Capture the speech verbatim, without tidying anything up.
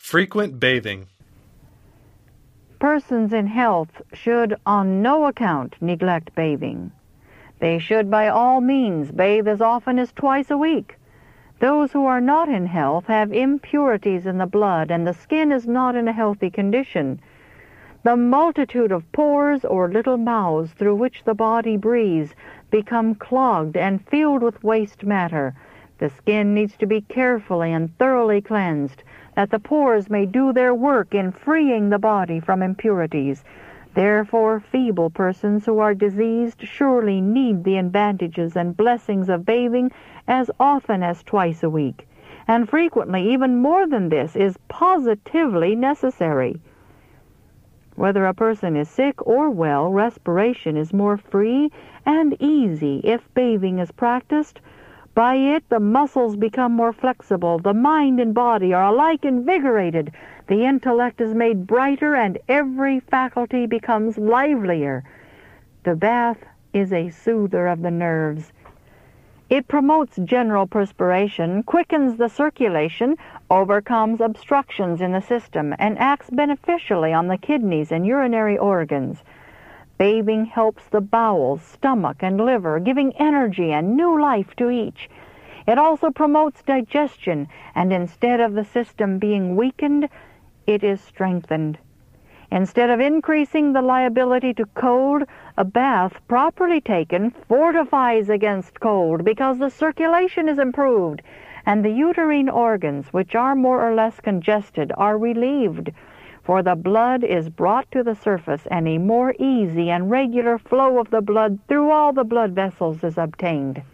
Frequent bathing. Persons in health should on no account neglect bathing. They should by all means bathe as often as twice a week. Those who are not in health have impurities in the blood, and the skin is not in a healthy condition. The multitude of pores or little mouths through which the body breathes become clogged and filled with waste matter. The skin needs to be carefully and thoroughly cleansed, that the pores may do their work in freeing the body from impurities. Therefore, feeble persons who are diseased surely need the advantages and blessings of bathing as often as twice a week, and frequently even more than this is positively necessary. Whether a person is sick or well, respiration is more free and easy if bathing is practiced. By it, the muscles become more flexible, the mind and body are alike invigorated, the intellect is made brighter, and every faculty becomes livelier. The bath is a soother of the nerves. It promotes general perspiration, quickens the circulation, overcomes obstructions in the system, and acts beneficially on the kidneys and urinary organs. Bathing helps the bowels, stomach, and liver, giving energy and new life to each. It also promotes digestion, and instead of the system being weakened, it is strengthened. Instead of increasing the liability to cold, a bath properly taken fortifies against cold because the circulation is improved, and the uterine organs, which are more or less congested, are relieved. For the blood is brought to the surface, and a more easy and regular flow of the blood through all the blood vessels is obtained.